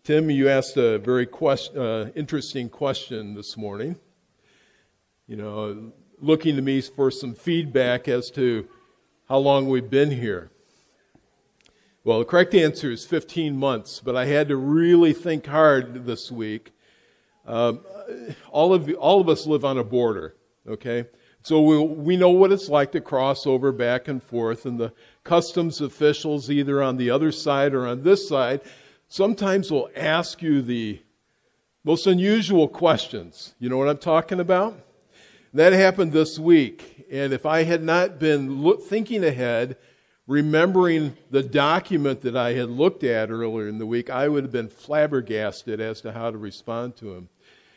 Tim, you asked a very interesting question this morning. Looking to me for some feedback as to how long we've been here. Well, the correct answer is 15 months, but I had to really think hard this week. All of us live on a border, okay? So we know what it's like to cross over back and forth, and the customs officials, either on the other side or on this side, sometimes will ask you the most unusual questions. You know what I'm talking about? That happened this week, and if I had not been thinking ahead, remembering the document that I had looked at earlier in the week, I would have been flabbergasted as to how to respond to him.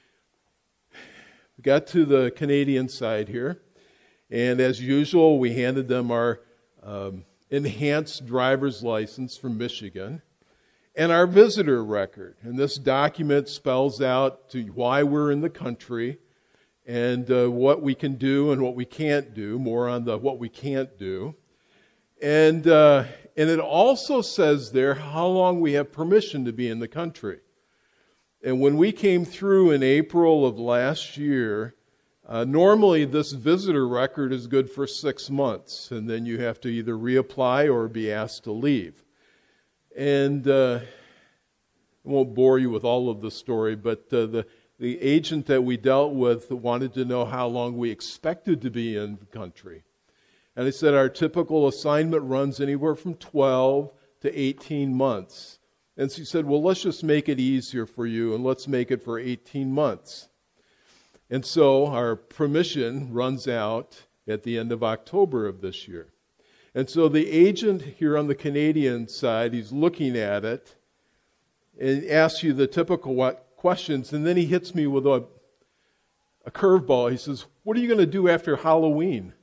We got to the Canadian side here, and as usual, we handed them our enhanced driver's license from Michigan and our visitor record. And this document spells out why we're in the country and what we can do and what we can't do, more on the what we can't do. And it also says there how long we have permission to be in the country. And when we came through in April of last year, normally this visitor record is good for 6 months, and then you have to either reapply or be asked to leave. And I won't bore you with all of the story, but the agent that we dealt with wanted to know how long we expected to be in the country. And he said our typical assignment runs anywhere from 12 to 18 months. And so he said, well, let's just make it easier for you, and let's make it for 18 months. And so our permission runs out at the end of October of this year. And so the agent here on the Canadian side, he's looking at it and asks you the typical questions, and then he hits me with a curveball. He says, what are you going to do after Halloween?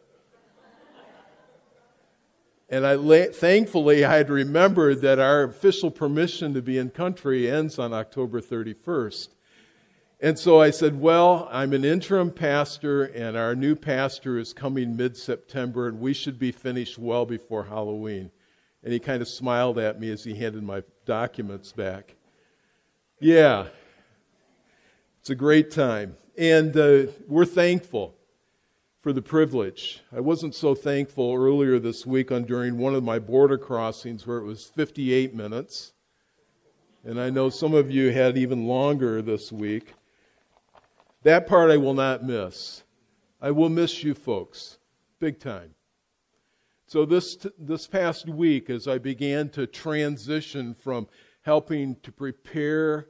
And thankfully, I had remembered that our official permission to be in country ends on October 31st. And so I said, well, I'm an interim pastor, and our new pastor is coming mid-September, and we should be finished well before Halloween. And he kind of smiled at me as he handed my documents back. Yeah, it's a great time. And we're thankful for the privilege. I wasn't so thankful earlier this week during one of my border crossings where it was 58 minutes. And I know some of you had even longer this week. That part I will not miss. I will miss you folks, big time. So this past week, as I began to transition from helping to prepare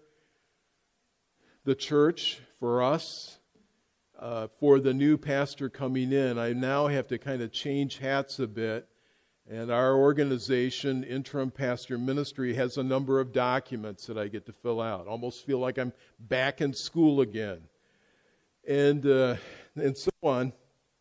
the church for us, for the new pastor coming in, I now have to kind of change hats a bit. And our organization, Interim Pastor Ministry, has a number of documents that I get to fill out. Almost feel like I'm back in school again. And so on.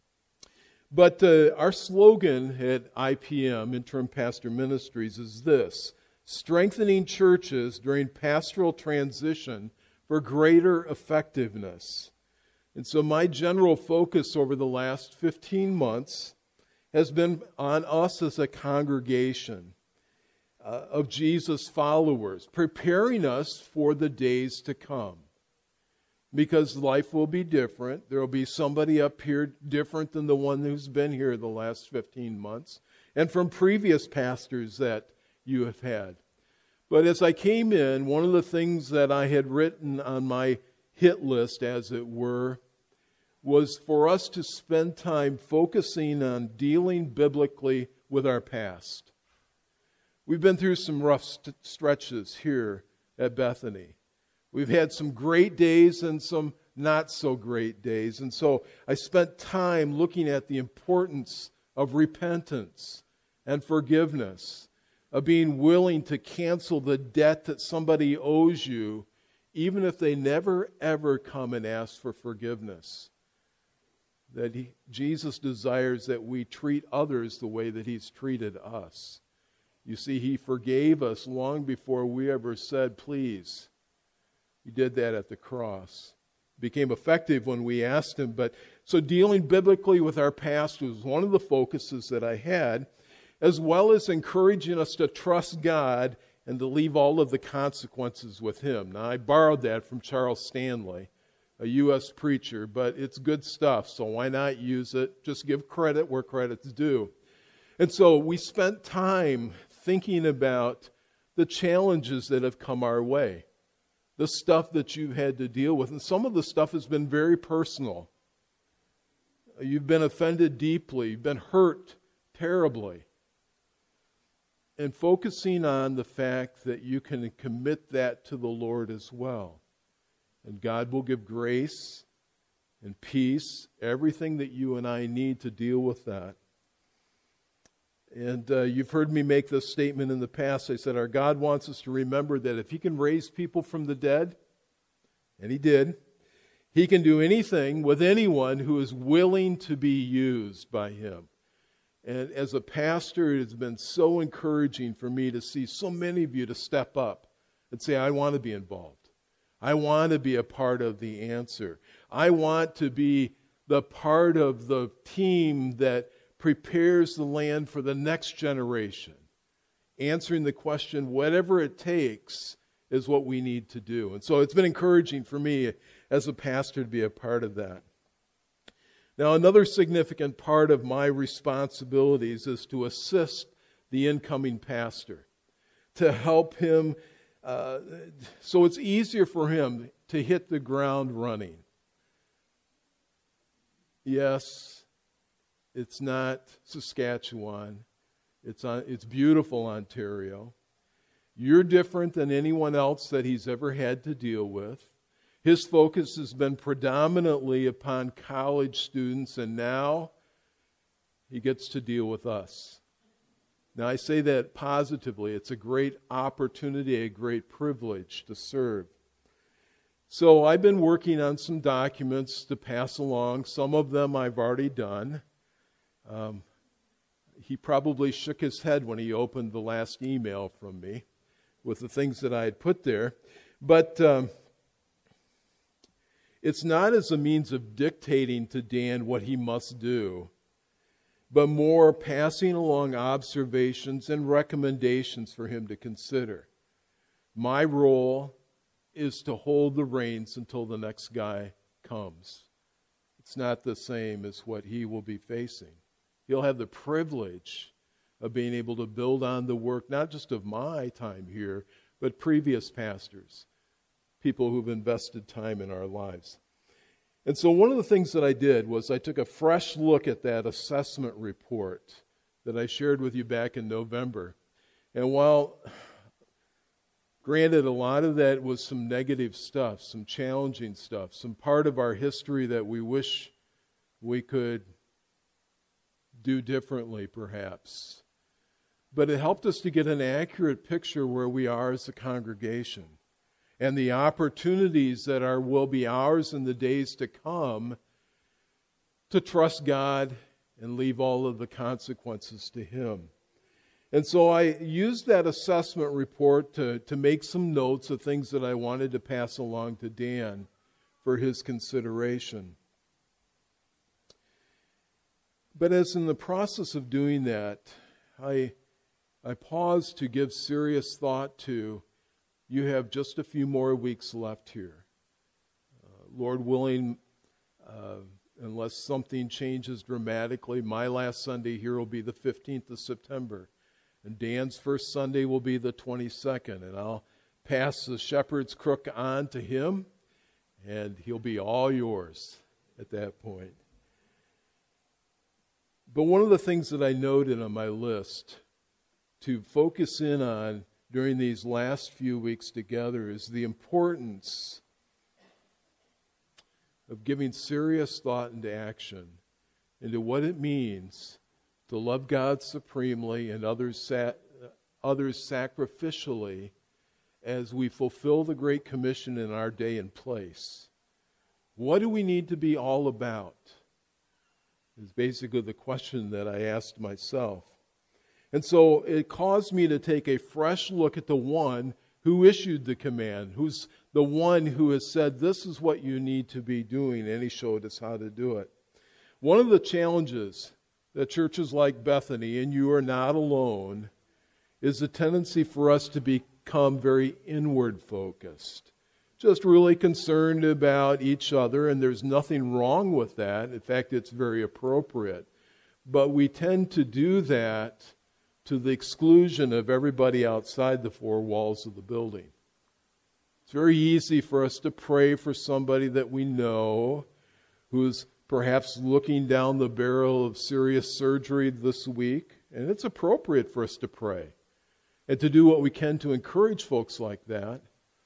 But our slogan at IPM, Interim Pastor Ministries, is this: strengthening churches during pastoral transition for greater effectiveness. And so my general focus over the last 15 months has been on us as a congregation of Jesus followers, preparing us for the days to come. Because life will be different. There will be somebody up here different than the one who's been here the last 15 months, and from previous pastors that you have had. But as I came in, one of the things that I had written on my hit list, as it were, was for us to spend time focusing on dealing biblically with our past. We've been through some rough stretches here at Bethany. We've had some great days and some not so great days. And so I spent time looking at the importance of repentance and forgiveness, of being willing to cancel the debt that somebody owes you, even if they never, ever come and ask for forgiveness. That Jesus desires that we treat others the way that He's treated us. You see, He forgave us long before we ever said, please. He did that at the cross. It became effective when we asked Him. But so dealing biblically with our past was one of the focuses that I had, as well as encouraging us to trust God and to leave all of the consequences with Him. Now, I borrowed that from Charles Stanley, a U.S. preacher, but it's good stuff, so why not use it? Just give credit where credit's due. And so we spent time thinking about the challenges that have come our way, the stuff that you've had to deal with. And some of the stuff has been very personal. You've been offended deeply, you've been hurt terribly. And focusing on the fact that you can commit that to the Lord as well. And God will give grace and peace, everything that you and I need to deal with that. And you've heard me make this statement in the past. I said our God wants us to remember that if He can raise people from the dead, and He did, He can do anything with anyone who is willing to be used by Him. And as a pastor, it has been so encouraging for me to see so many of you to step up and say, I want to be involved. I want to be a part of the answer. I want to be the part of the team that prepares the land for the next generation. Answering the question, whatever it takes, is what we need to do. And so it's been encouraging for me as a pastor to be a part of that. Now, another significant part of my responsibilities is to assist the incoming pastor, to help him so it's easier for him to hit the ground running. Yes, it's not Saskatchewan. It's beautiful Ontario. You're different than anyone else that he's ever had to deal with. His focus has been predominantly upon college students, and now he gets to deal with us. Now, I say that positively. It's a great opportunity, a great privilege to serve. So I've been working on some documents to pass along. Some of them I've already done. He probably shook his head when he opened the last email from me with the things that I had put there. But it's not as a means of dictating to Dan what he must do, but more passing along observations and recommendations for him to consider. My role is to hold the reins until the next guy comes. It's not the same as what he will be facing. He'll have the privilege of being able to build on the work, not just of my time here, but previous pastors, people who've invested time in our lives. And so one of the things that I did was I took a fresh look at that assessment report that I shared with you back in November. And while, granted, a lot of that was some negative stuff, some challenging stuff, some part of our history that we wish we could do differently, perhaps. But it helped us to get an accurate picture where we are as a congregation and the opportunities that will be ours in the days to come to trust God and leave all of the consequences to Him. And so I used that assessment report to make some notes of things that I wanted to pass along to Dan for his consideration. But as in the process of doing that, I paused to give serious thought to, you have just a few more weeks left here. Lord willing, unless something changes dramatically, my last Sunday here will be the 15th of September. And Dan's first Sunday will be the 22nd. And I'll pass the shepherd's crook on to him, and he'll be all yours at that point. But one of the things that I noted on my list to focus in on during these last few weeks together is the importance of giving serious thought into action into what it means to love God supremely and others sacrificially as we fulfill the Great Commission in our day and place. What do we need to be all about? Is basically the question that I asked myself. And so it caused me to take a fresh look at the one who issued the command, who's the one who has said, this is what you need to be doing, and he showed us how to do it. One of the challenges that churches like Bethany, and you are not alone, is a tendency for us to be become very inward focused, just really concerned about each other, and there's nothing wrong with that. In fact, it's very appropriate. But we tend to do that to the exclusion of everybody outside the four walls of the building. It's very easy for us to pray for somebody that we know who's perhaps looking down the barrel of serious surgery this week, and it's appropriate for us to pray and to do what we can to encourage folks like that.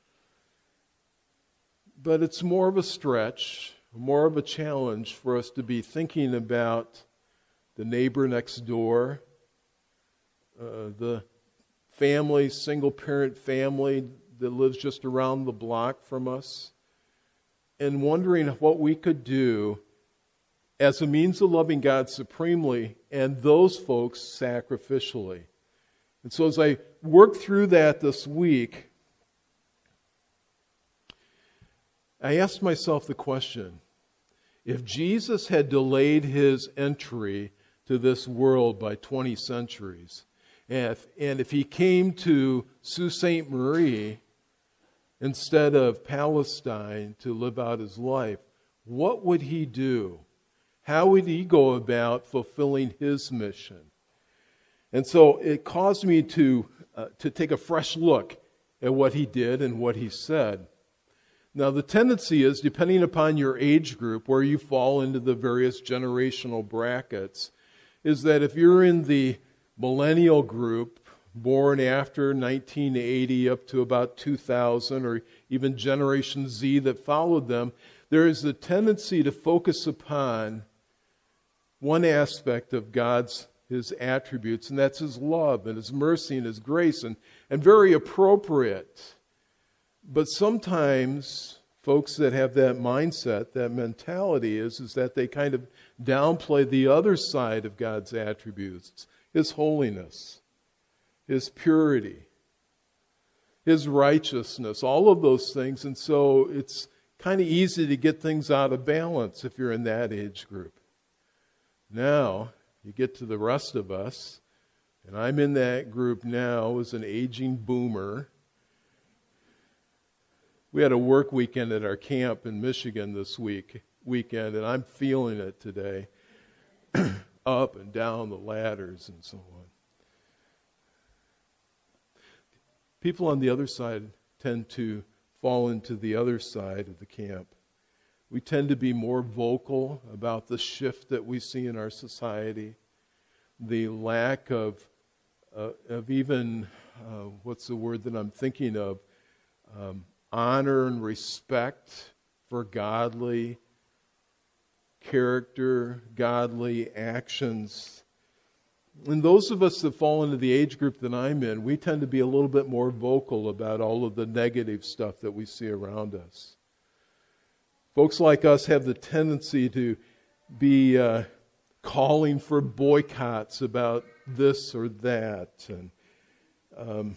But it's more of a stretch, more of a challenge for us to be thinking about the neighbor next door, the family, single-parent family that lives just around the block from us, and wondering what we could do as a means of loving God supremely and those folks sacrificially. And so as I worked through that this week, I asked myself the question, if Jesus had delayed his entry to this world by 20 centuries, and if he came to Sault Ste. Marie instead of Palestine to live out his life, what would he do? How would he go about fulfilling his mission? And so it caused me to take a fresh look at what he did and what he said. Now, the tendency is, depending upon your age group, where you fall into the various generational brackets, is that if you're in the millennial group, born after 1980 up to about 2000, or even Generation Z that followed them, there is a tendency to focus upon one aspect of his attributes, and that's his love and his mercy and his grace, and very appropriate. But sometimes folks that have that mindset, that mentality is that they kind of downplay the other side of God's attributes, his holiness, his purity, his righteousness, all of those things. And so it's kind of easy to get things out of balance if you're in that age group. Now, you get to the rest of us, and I'm in that group now as an aging boomer. We had a work weekend at our camp in Michigan this weekend, and I'm feeling it today, up and down the ladders and so on. People on the other side tend to fall into the other side of the camp. We tend to be more vocal about the shift that we see in our society, the lack of even, what's the word that I'm thinking of, honor and respect for godly character, godly actions. And those of us that fall into the age group that I'm in, we tend to be a little bit more vocal about all of the negative stuff that we see around us. Folks like us have the tendency to be calling for boycotts about this or that, and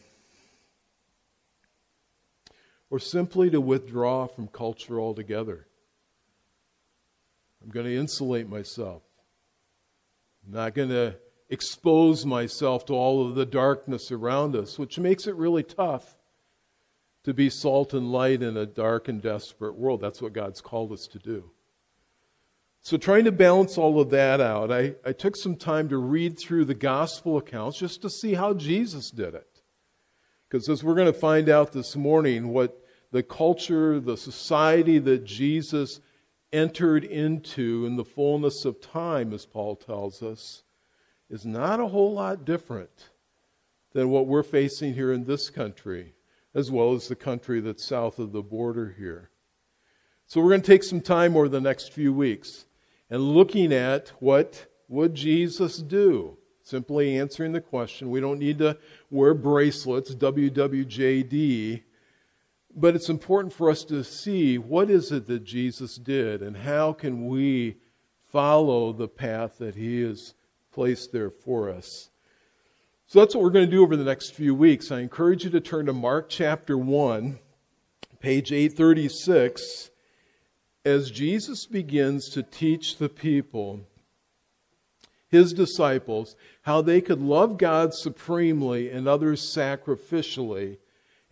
or simply to withdraw from culture altogether. I'm going to insulate myself. I'm not going to expose myself to all of the darkness around us, which makes it really tough to be salt and light in a dark and desperate world. That's what God's called us to do. So trying to balance all of that out, I took some time to read through the gospel accounts just to see how Jesus did it. Because as we're going to find out this morning, what the culture, the society that Jesus entered into in the fullness of time, as Paul tells us, is not a whole lot different than what we're facing here in this country, as well as the country that's south of the border here. So we're going to take some time over the next few weeks and looking at what would Jesus do. Simply answering the question. We don't need to wear bracelets, WWJD, but it's important for us to see what is it that Jesus did and how can we follow the path that he has placed there for us. So that's what we're going to do over the next few weeks. I encourage you to turn to Mark chapter 1, page 836, as Jesus begins to teach the people, his disciples, how they could love God supremely and others sacrificially,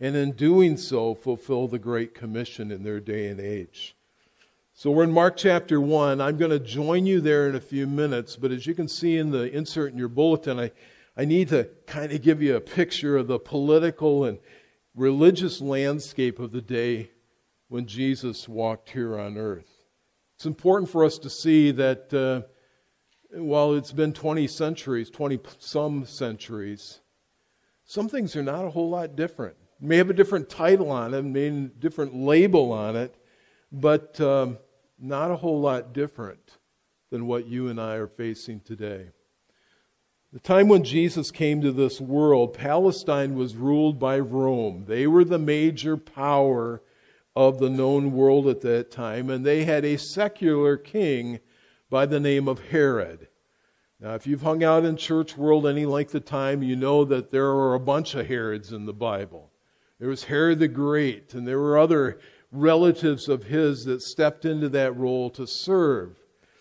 and in doing so, fulfill the Great Commission in their day and age. So we're in Mark chapter 1. I'm going to join you there in a few minutes, but as you can see in the insert in your bulletin, I need to kind of give you a picture of the political and religious landscape of the day when Jesus walked here on earth. It's important for us to see that while it's been 20-some centuries, some things are not a whole lot different. It may have a different title on it, may have a different label on it, but not a whole lot different than what you and I are facing today. The time when Jesus came to this world, Palestine was ruled by Rome. They were the major power of the known world at that time, and they had a secular king by the name of Herod. Now, if you've hung out in church world any length of time, you know that there are a bunch of Herods in the Bible. There was Herod the Great, and there were other relatives of his that stepped into that role to serve.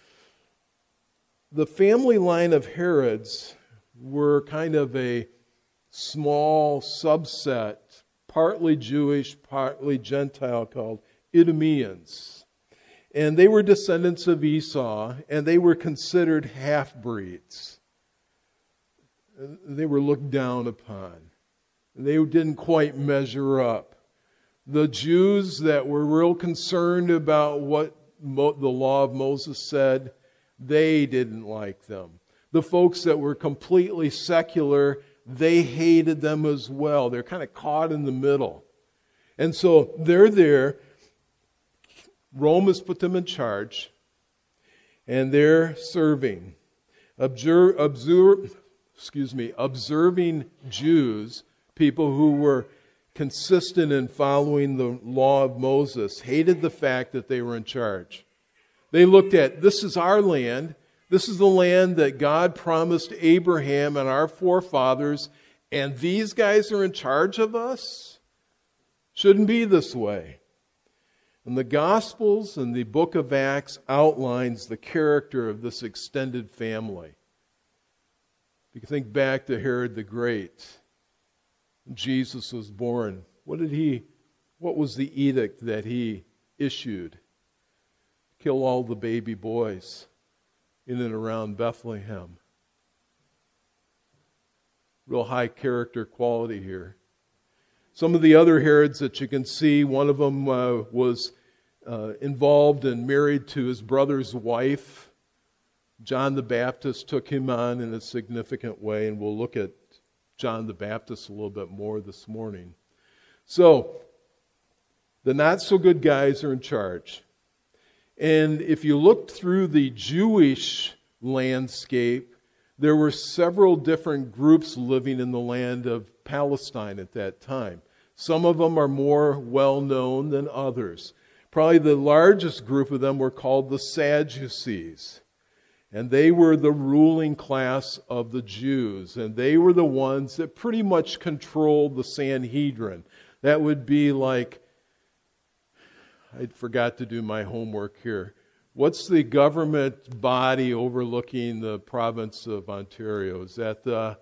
The family line of Herods were kind of a small subset, partly Jewish, partly Gentile, called Idumeans. And they were descendants of Esau, and they were considered half-breeds. They were looked down upon. They didn't quite measure up. The Jews that were real concerned about what the law of Moses said, they didn't like them. The folks that were completely secular, they hated them as well. They're kind of caught in the middle. And so they're there. Rome has put them in charge, and they're serving. Observing Jews, people who were consistent in following the law of Moses, hated the fact that they were in charge. They looked at, this is our land. This is the land that God promised Abraham and our forefathers, and these guys are in charge of us? Shouldn't be this way. And the Gospels and the book of Acts outlines the character of this extended family. You can think back to Herod the Great. Jesus was born. What was the edict that he issued? Kill all the baby boys in and around Bethlehem. Real high character quality here. Some of the other Herods that you can see, one of them was involved and married to his brother's wife. John the Baptist took him on in a significant way, and we'll look at John the Baptist a little bit more this morning. So, the not-so-good guys are in charge. And if you looked through the Jewish landscape, there were several different groups living in the land of Palestine at that time. Some of them are more well-known than others. Probably the largest group of them were called the Sadducees. And they were the ruling class of the Jews. And they were the ones that pretty much controlled the Sanhedrin. That would be like, I forgot to do my homework here. What's the government body overlooking the province of Ontario? Is that the...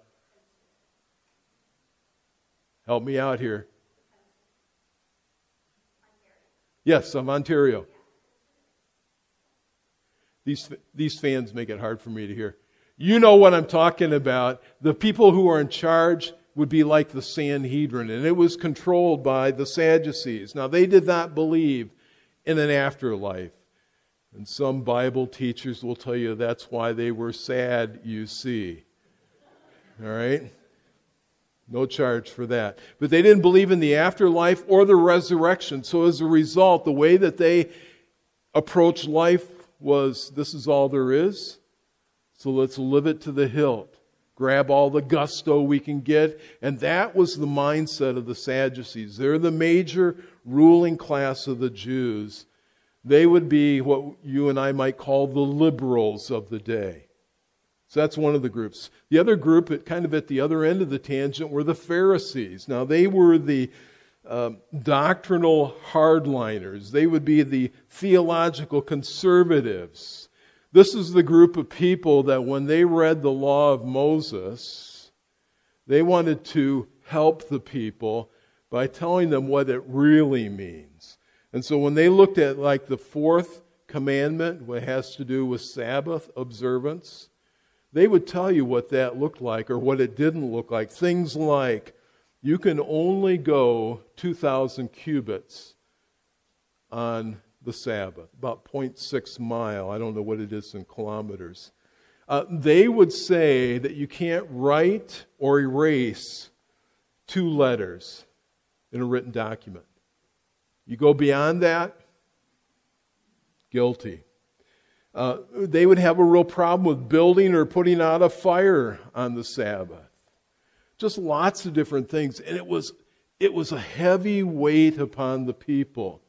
Help me out here. Yes, I'm Ontario. These fans make it hard for me to hear. You know what I'm talking about. The people who are in charge would be like the Sanhedrin, and it was controlled by the Sadducees. Now, they did not believe in an afterlife. And some Bible teachers will tell you that's why they were sad, you see. All right? No charge for that. But they didn't believe in the afterlife or the resurrection. So as a result, the way that they approached life was, this is all there is, so let's live it to the hilt. Grab all the gusto we can get. And that was the mindset of the Sadducees. They're the major ruling class of the Jews. They would be what you and I might call the liberals of the day. So that's one of the groups. The other group, kind of at the other end of the tangent, were the Pharisees. Now, they were the doctrinal hardliners. They would be the theological conservatives. This is the group of people that when they read the law of Moses, they wanted to help the people, by telling them what it really means. And so when they looked at like the fourth commandment, what has to do with Sabbath observance, they would tell you what that looked like or what it didn't look like. Things like, you can only go 2,000 cubits on the Sabbath, about 0.6 mile. I don't know what it is in kilometers. They would say that you can't write or erase 2 letters in a written document. You go beyond that, guilty. They would have a real problem with building or putting out a fire on the Sabbath. Just lots of different things. And it was a heavy weight upon the people.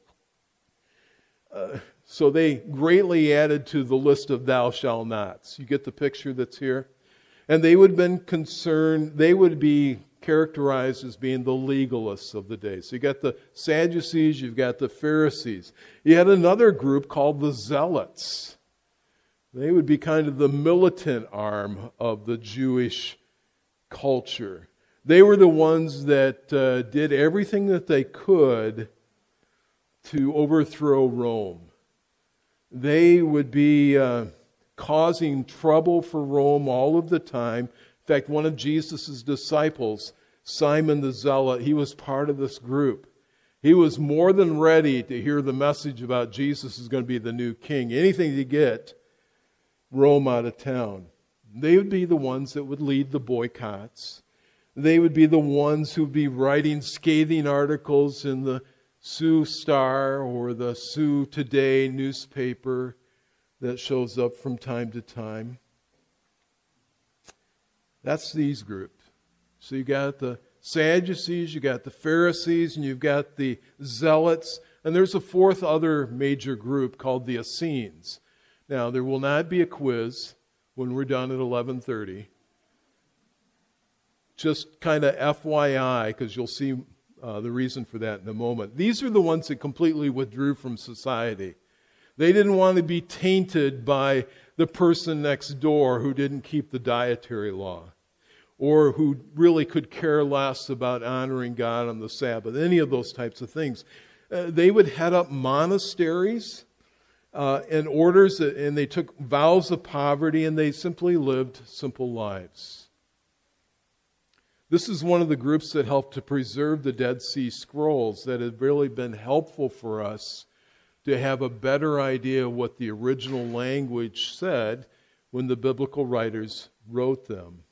So they greatly added to the list of thou shalt nots. You get the picture that's here? And they would have been concerned, they would be characterized as being the legalists of the day. So you got the Sadducees, you've got the Pharisees. You had another group called the Zealots. They would be kind of the militant arm of the Jewish culture. They were the ones that did everything that they could to overthrow Rome. They would be causing trouble for Rome all of the time. In fact, one of Jesus' disciples, Simon the Zealot, he was part of this group. He was more than ready to hear the message about Jesus is going to be the new king. Anything to get Rome out of town. They would be the ones that would lead the boycotts. They would be the ones who would be writing scathing articles in the Sioux Star or the Sioux Today newspaper that shows up from time to time. That's these groups. So you got the Sadducees, you got the Pharisees, and you've got the Zealots. And there's a fourth other major group called the Essenes. Now, there will not be a quiz when we're done at 11:30. Just kind of FYI, because you'll see the reason for that in a moment. These are the ones that completely withdrew from society. They didn't want to be tainted by the person next door who didn't keep the dietary law, or who really could care less about honoring God on the Sabbath, any of those types of things. They would head up monasteries and orders, and they took vows of poverty, and they simply lived simple lives. This is one of the groups that helped to preserve the Dead Sea Scrolls that have really been helpful for us to have a better idea of what the original language said when the biblical writers wrote them.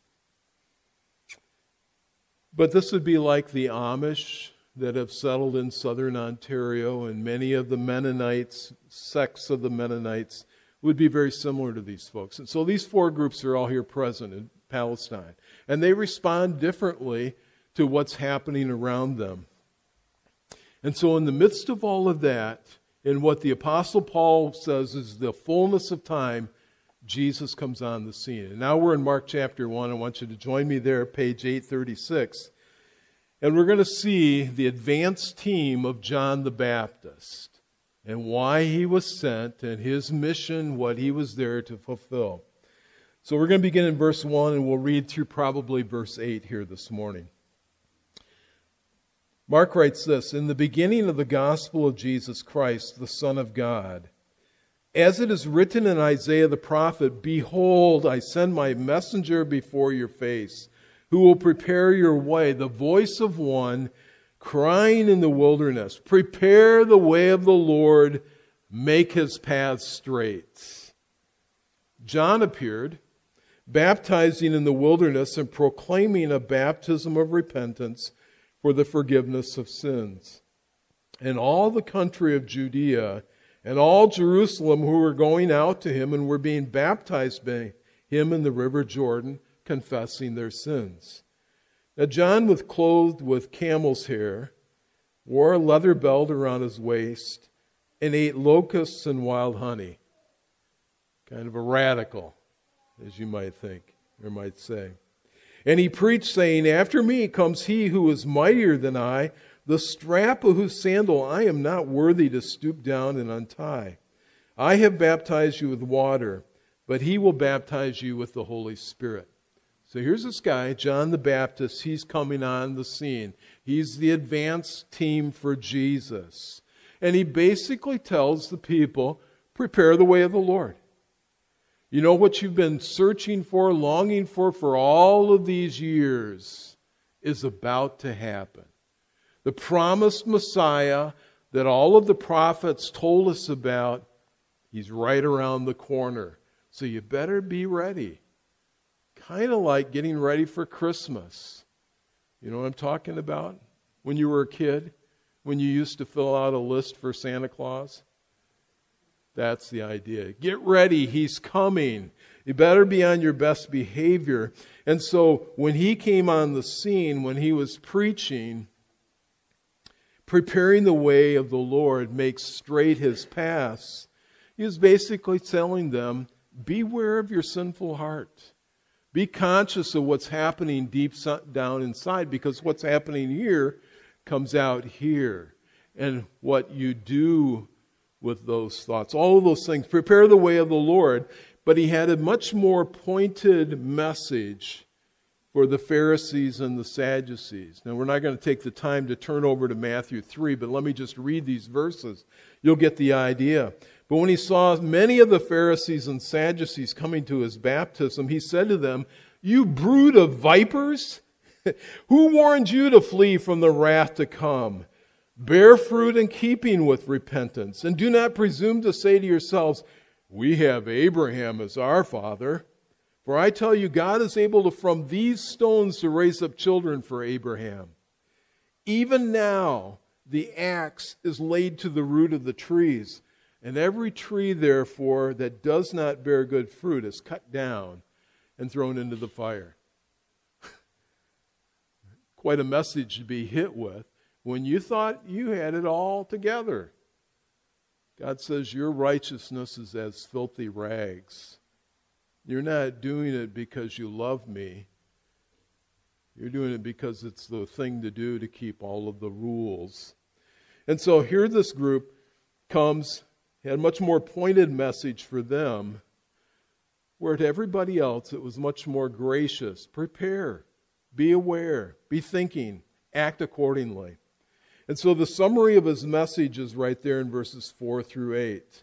But this would be like the Amish that have settled in southern Ontario, and many of the Mennonites, sects of the Mennonites, would be very similar to these folks. And so these 4 groups are all here present in Palestine. And they respond differently to what's happening around them. And so in the midst of all of that, in what the Apostle Paul says is the fullness of time, Jesus comes on the scene. And now we're in Mark chapter 1. I want you to join me there, page 836. And we're going to see the advanced team of John the Baptist and why he was sent and his mission, what he was there to fulfill. So we're going to begin in verse 1, and we'll read through probably verse 8 here this morning. Mark writes this, "In the beginning of the gospel of Jesus Christ, the Son of God, as it is written in Isaiah the prophet, Behold, I send my messenger before your face, who will prepare your way, the voice of one crying in the wilderness, Prepare the way of the Lord, make his paths straight." John appeared, baptizing in the wilderness and proclaiming a baptism of repentance for the forgiveness of sins. And all the country of Judea and all Jerusalem who were going out to him and were being baptized by him in the river Jordan, confessing their sins. Now John was clothed with camel's hair, wore a leather belt around his waist, and ate locusts and wild honey. Kind of a radical, as you might think, or might say. And he preached, saying, After me comes he who is mightier than I, the strap of whose sandal I am not worthy to stoop down and untie. I have baptized you with water, but he will baptize you with the Holy Spirit. So here's this guy, John the Baptist. He's coming on the scene. He's the advance team for Jesus. And he basically tells the people, prepare the way of the Lord. You know what you've been searching for, longing for all of these years is about to happen. The promised Messiah that all of the prophets told us about, he's right around the corner. So you better be ready. Kind of like getting ready for Christmas. You know what I'm talking about? When you were a kid, when you used to fill out a list for Santa Claus. That's the idea. Get ready, he's coming. You better be on your best behavior. And so when he came on the scene, when he was preaching, preparing the way of the Lord, make straight his paths, he was basically telling them, beware of your sinful heart. Be conscious of what's happening deep down inside, because what's happening here comes out here. And what you do with those thoughts, all of those things, prepare the way of the Lord. But he had a much more pointed message for the Pharisees and the Sadducees. Now, we're not going to take the time to turn over to Matthew 3, but let me just read these verses. You'll get the idea. But when he saw many of the Pharisees and Sadducees coming to his baptism, he said to them, "You brood of vipers, who warned you to flee from the wrath to come? Bear fruit in keeping with repentance, and do not presume to say to yourselves, 'We have Abraham as our father.' For I tell you, God is able to, from these stones, to raise up children for Abraham. Even now, the axe is laid to the root of the trees, and every tree, therefore, that does not bear good fruit is cut down and thrown into the fire." Quite a message to be hit with when you thought you had it all together. God says your righteousness is as filthy rags. You're not doing it because you love me. You're doing it because it's the thing to do to keep all of the rules. And so here this group comes, had a much more pointed message for them, where to everybody else it was much more gracious. Prepare, be aware, be thinking, act accordingly. And so the summary of his message is right there in verses 4 through 8.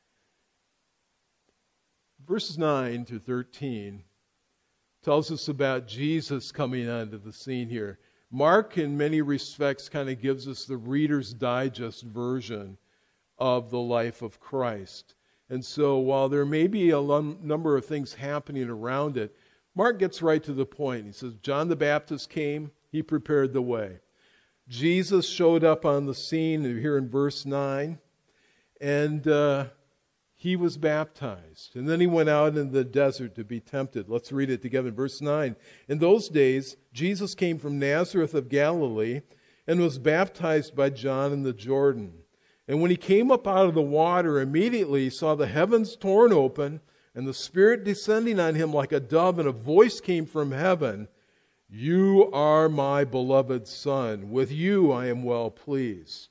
Verses 9 to 13 tells us about Jesus coming onto the scene here. Mark, in many respects, kind of gives us the Reader's Digest version of the life of Christ. And so while there may be a number of things happening around it, Mark gets right to the point. He says, John the Baptist came, he prepared the way. Jesus showed up on the scene here in verse 9, and he was baptized. And then he went out in the desert to be tempted. Let's read it together. Verse 9. In those days, Jesus came from Nazareth of Galilee and was baptized by John in the Jordan. And when he came up out of the water, immediately he saw the heavens torn open and the Spirit descending on him like a dove, and a voice came from heaven, "You are my beloved Son. With you I am well pleased."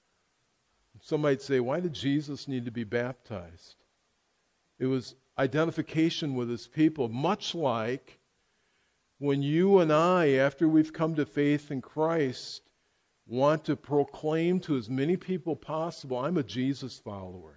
Some might say, why did Jesus need to be baptized? It was identification with his people, much like when you and I, after we've come to faith in Christ, want to proclaim to as many people possible, I'm a Jesus follower.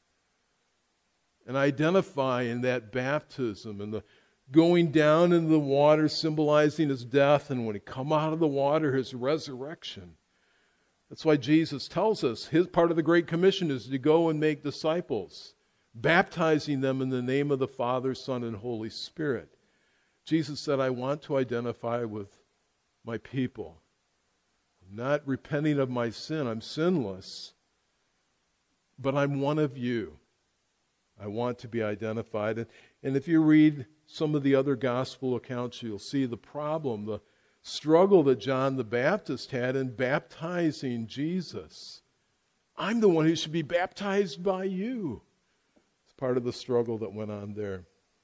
And identify in that baptism and the going down into the water symbolizing his death, and when he come out of the water, his resurrection. That's why Jesus tells us his part of the Great Commission is to go and make disciples, baptizing them in the name of the Father, Son, and Holy Spirit. Jesus said, I want to identify with my people. I'm not repenting of my sin. I'm sinless, but I'm one of you. I want to be identified. And if you read some of the other gospel accounts, you'll see the problem, the struggle that John the Baptist had in baptizing Jesus. I'm the one who should be baptized by you. It's part of the struggle that went on there.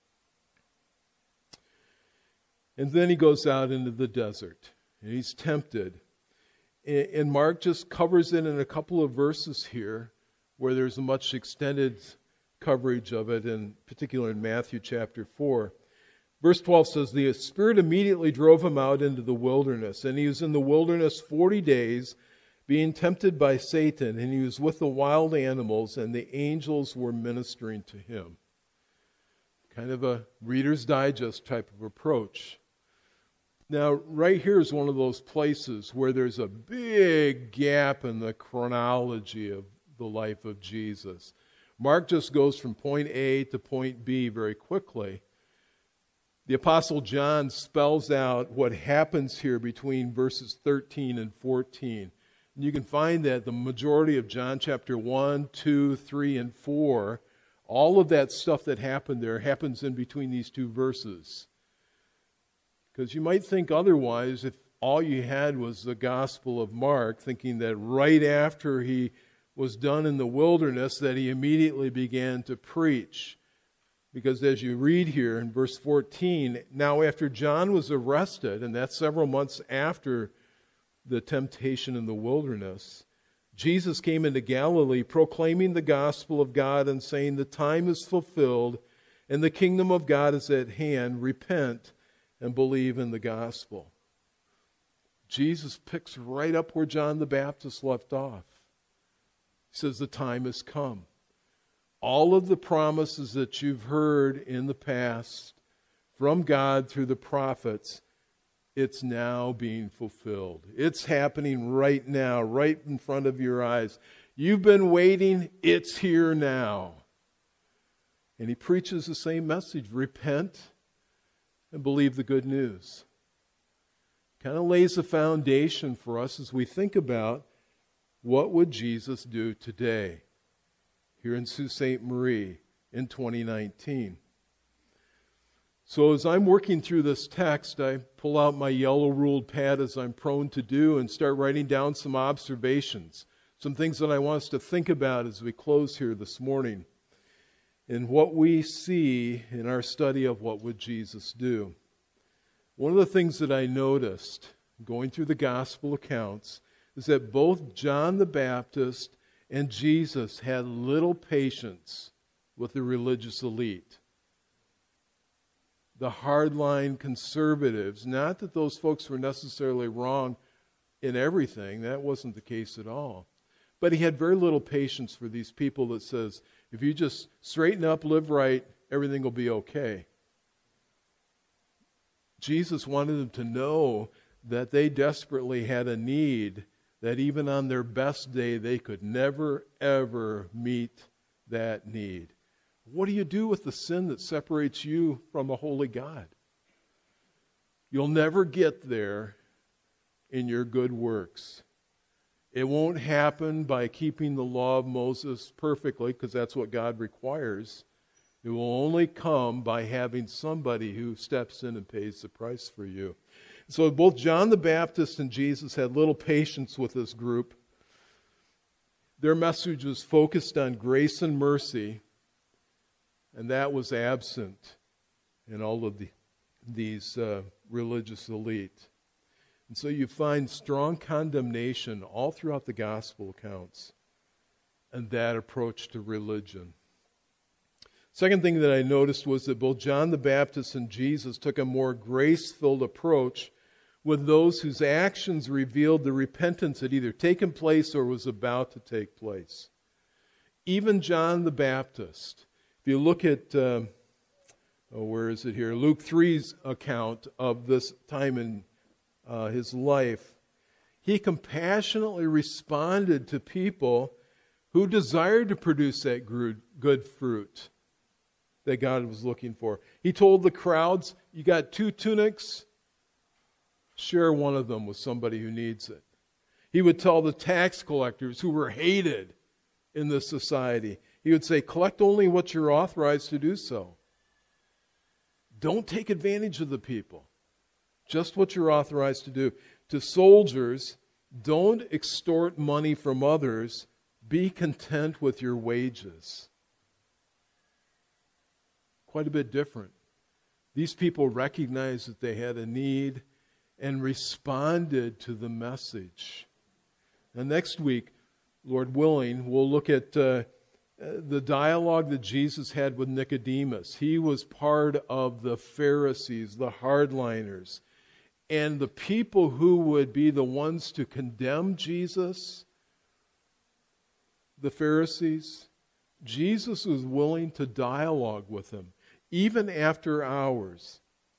And then he goes out into the desert, and he's tempted. And Mark just covers it in a couple of verses here, where there's a much extended coverage of it, in particular in Matthew chapter 4. Verse 12 says, the Spirit immediately drove him out into the wilderness, and he was in the wilderness 40 days, being tempted by Satan, and he was with the wild animals, and the angels were ministering to him. Kind of a Reader's Digest type of approach. Now, right here is one of those places where there's a big gap in the chronology of the life of Jesus. Mark just goes from point A to point B very quickly. The Apostle John spells out what happens here between verses 13 and 14. And you can find that the majority of John chapter 1, 2, 3, and 4, all of that stuff that happened there happens in between these two verses. Because you might think otherwise if all you had was the Gospel of Mark, thinking that right after he was done in the wilderness that he immediately began to preach. Because as you read here in verse 14, now after John was arrested, and that's several months after the temptation in the wilderness, Jesus came into Galilee proclaiming the gospel of God and saying, the time is fulfilled and the kingdom of God is at hand. Repent and believe in the gospel. Jesus picks right up where John the Baptist left off. He says, the time has come. All of the promises that you've heard in the past from God through the prophets, it's now being fulfilled. It's happening right now, right in front of your eyes. You've been waiting, it's here now. And he preaches the same message, repent and believe the good news. Kind of lays the foundation for us as we think about what would Jesus do today here in Sault Ste. Marie in 2019. So as I'm working through this text, I pull out my yellow ruled pad as I'm prone to do and start writing down some observations, some things that I want us to think about as we close here this morning, and what we see in our study of what would Jesus do. One of the things that I noticed going through the gospel accounts is that both John the Baptist and Jesus had little patience with the religious elite. The hardline conservatives, not that those folks were necessarily wrong in everything, that wasn't the case at all. But he had very little patience for these people that says, if you just straighten up, live right, everything will be okay. Jesus wanted them to know that they desperately had a need that even on their best day, they could never, ever meet that need. What do you do with the sin that separates you from a holy God? You'll never get there in your good works. It won't happen by keeping the law of Moses perfectly, because that's what God requires. It will only come by having somebody who steps in and pays the price for you. So both John the Baptist and Jesus had little patience with this group. Their message was focused on grace and mercy, and that was absent in all of these religious elite. And so you find strong condemnation all throughout the gospel accounts and that approach to religion. Second thing that I noticed was that both John the Baptist and Jesus took a more grace-filled approach with those whose actions revealed the repentance had either taken place or was about to take place. Even John the Baptist, if you look at, where is it here? Luke 3's account of this time in his life, he compassionately responded to people who desired to produce that good fruit that God was looking for. He told the crowds, you got 2 tunics, share one of them with somebody who needs it. He would tell the tax collectors who were hated in this society, he would say, collect only what you're authorized to do so. Don't take advantage of the people. Just what you're authorized to do. To soldiers, don't extort money from others. Be content with your wages. Quite a bit different. These people recognized that they had a need and responded to the message. Now next week, Lord willing, we'll look at the dialogue that Jesus had with Nicodemus. He was part of the Pharisees, the hardliners. And the people who would be the ones to condemn Jesus, the Pharisees, Jesus was willing to dialogue with them, even after hours.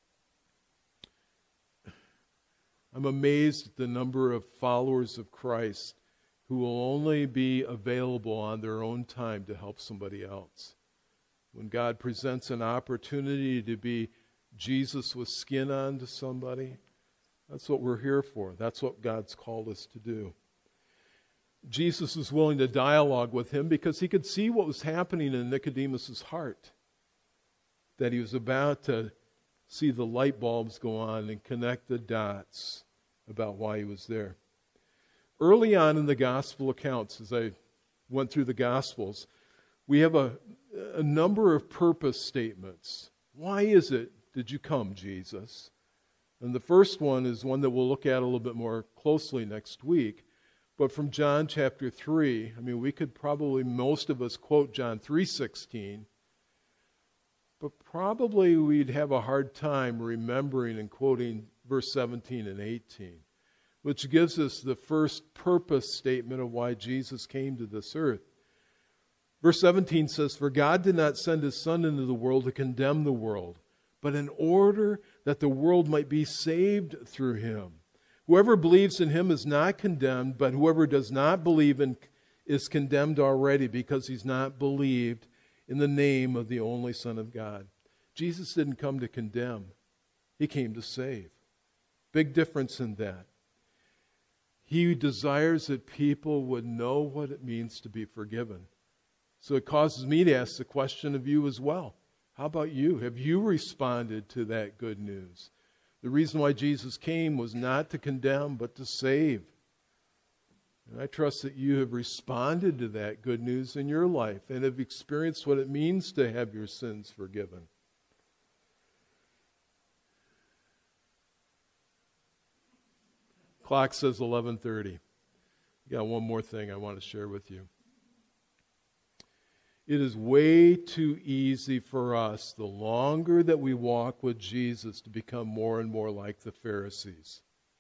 I'm amazed at the number of followers of Christ who will only be available on their own time to help somebody else. When God presents an opportunity to be Jesus with skin on to somebody, that's what we're here for. That's what God's called us to do. Jesus was willing to dialogue with him because he could see what was happening in Nicodemus' heart, that he was about to see the light bulbs go on and connect the dots about why he was there. Early on in the gospel accounts, as I went through the gospels, we have a number of purpose statements. Why is it did you come, Jesus? And the first one is one that we'll look at a little bit more closely next week. But from John chapter 3, we could probably, most of us, quote John 3:16, but probably we'd have a hard time remembering and quoting verse 17 and 18, which gives us the first purpose statement of why Jesus came to this earth. Verse 17 says, "For God did not send his Son into the world to condemn the world, but in order that the world might be saved through him. Whoever believes in him is not condemned, but whoever does not believe is condemned already because he's not believed in the name of the only Son of God." Jesus didn't come to condemn. He came to save. Big difference in that. He desires that people would know what it means to be forgiven. So it causes me to ask the question of you as well. How about you? Have you responded to that good news? The reason why Jesus came was not to condemn, but to save. And I trust that you have responded to that good news in your life and have experienced what it means to have your sins forgiven. Clock says 11:30. I got one more thing I want to share with you. It is way too easy for us, the longer that we walk with Jesus, to become more and more like the Pharisees.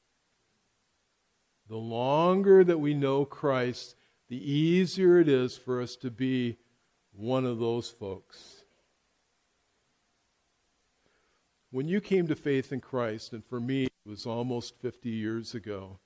The longer that we know Christ, the easier it is for us to be one of those folks. When you came to faith in Christ, and for me it was almost 50 years ago,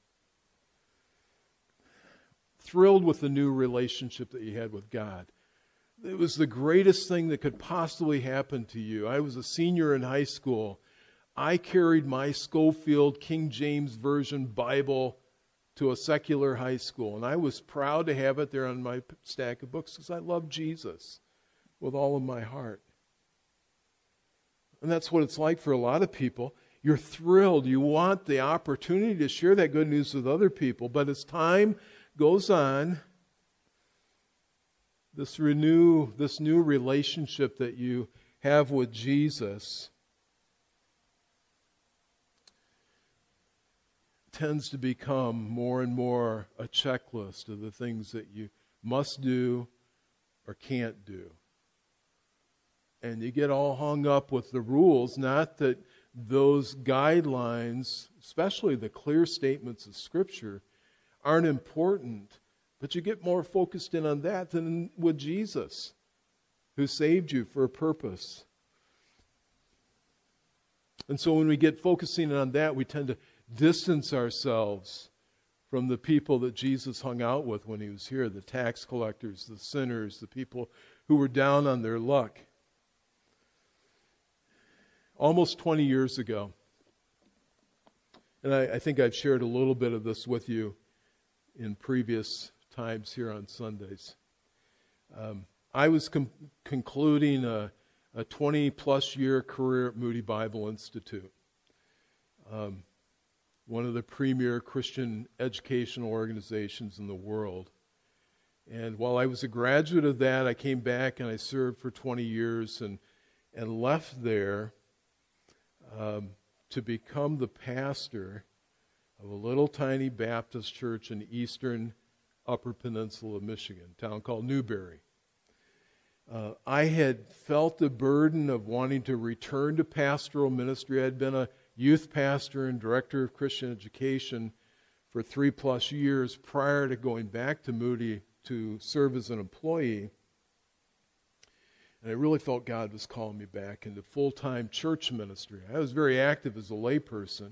thrilled with the new relationship that you had with God. It was the greatest thing that could possibly happen to you. I was a senior in high school. I carried my Schofield King James Version Bible to a secular high school, and I was proud to have it there on my stack of books because I love Jesus with all of my heart. And that's what it's like for a lot of people. You're thrilled. You want the opportunity to share that good news with other people, but as time goes on, this new relationship that you have with Jesus tends to become more and more a checklist of the things that you must do or can't do. And you get all hung up with the rules, not that those guidelines, especially the clear statements of Scripture, aren't important. But you get more focused in on that than with Jesus, who saved you for a purpose. And so when we get focusing on that, we tend to distance ourselves from the people that Jesus hung out with when he was here, the tax collectors, the sinners, the people who were down on their luck. Almost 20 years ago, and I think I've shared a little bit of this with you in previous times here on Sundays. I was concluding a 20-plus year career at Moody Bible Institute, one of the premier Christian educational organizations in the world. And while I was a graduate of that, I came back and I served for 20 years and left there to become the pastor of a little tiny Baptist church in eastern Upper Peninsula of Michigan, a town called Newberry. I had felt the burden of wanting to return to pastoral ministry. I had been a youth pastor and director of Christian education for 3+ years prior to going back to Moody to serve as an employee. And I really felt God was calling me back into full-time church ministry. I was very active as a layperson.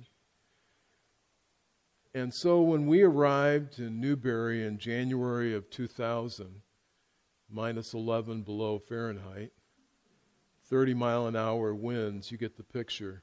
And so when we arrived in Newberry in January of 2000, minus 11 below Fahrenheit, 30-mile-an-hour winds, you get the picture.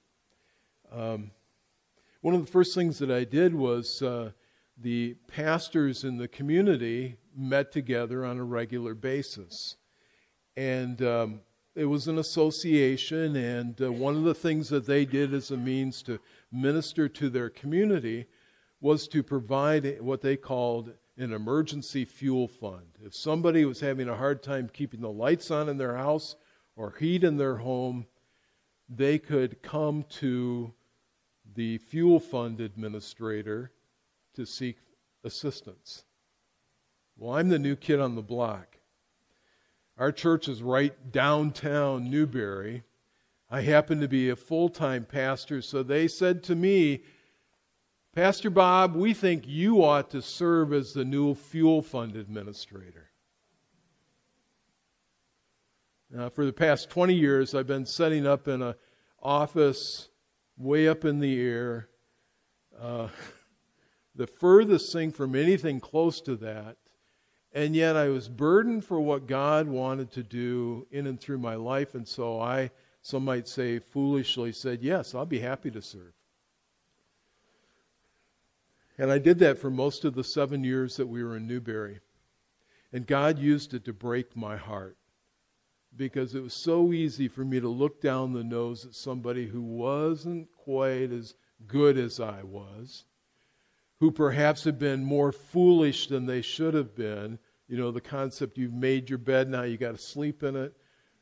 One of the first things that I did was the pastors in the community met together on a regular basis. And it was an association, and one of the things that they did as a means to minister to their community was to provide what they called an emergency fuel fund. If somebody was having a hard time keeping the lights on in their house or heat in their home, they could come to the fuel fund administrator to seek assistance. Well, I'm the new kid on the block. Our church is right downtown Newberry. I happen to be a full-time pastor, so they said to me, Pastor Bob, we think you ought to serve as the new fuel fund administrator. Now, for the past 20 years, I've been setting up in an office way up in the air. The furthest thing from anything close to that. And yet I was burdened for what God wanted to do in and through my life. And so I, some might say foolishly, said, yes, I'll be happy to serve. And I did that for most of the 7 years that we were in Newberry. And God used it to break my heart. Because it was so easy for me to look down the nose at somebody who wasn't quite as good as I was, who perhaps had been more foolish than they should have been. You know, the concept, you've made your bed, now you got to sleep in it.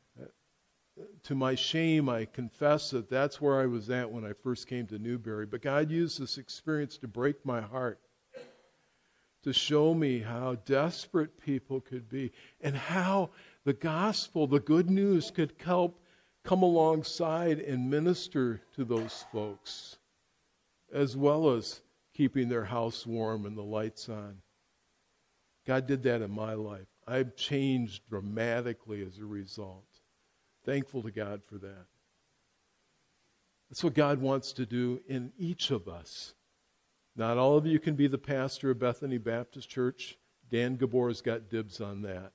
To my shame, I confess that that's where I was at when I first came to Newberry. But God used this experience to break my heart, to show me how desperate people could be and how the gospel, the good news, could help come alongside and minister to those folks, as well as keeping their house warm and the lights on. God did that in my life. I've changed dramatically as a result. Thankful to God for that. That's what God wants to do in each of us. Not all of you can be the pastor of Bethany Baptist Church. Dan Gabor's got dibs on that.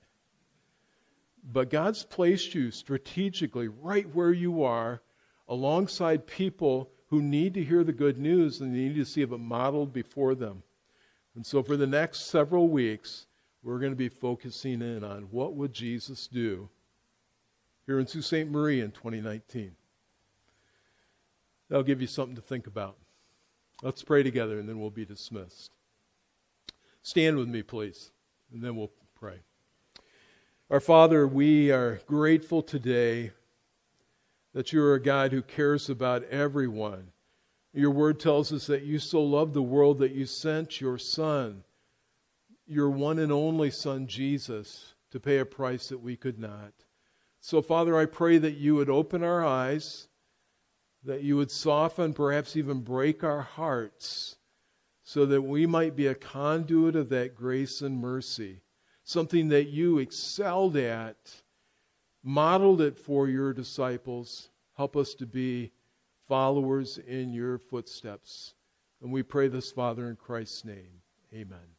But God's placed you strategically right where you are, alongside people who need to hear the good news and they need to see it modeled before them. And so for the next several weeks, we're going to be focusing in on what would Jesus do here in Sault Ste. Marie in 2019. That'll give you something to think about. Let's pray together and then we'll be dismissed. Stand with me, please, and then we'll pray. Our Father, we are grateful today that you are a God who cares about everyone. Your word tells us that you so loved the world that you sent your Son, your one and only Son, Jesus, to pay a price that we could not. So, Father, I pray that you would open our eyes, that you would soften, perhaps even break our hearts, so that we might be a conduit of that grace and mercy, something that you excelled at, modeled it for your disciples. Help us to be followers in your footsteps. And we pray this, Father, in Christ's name. Amen.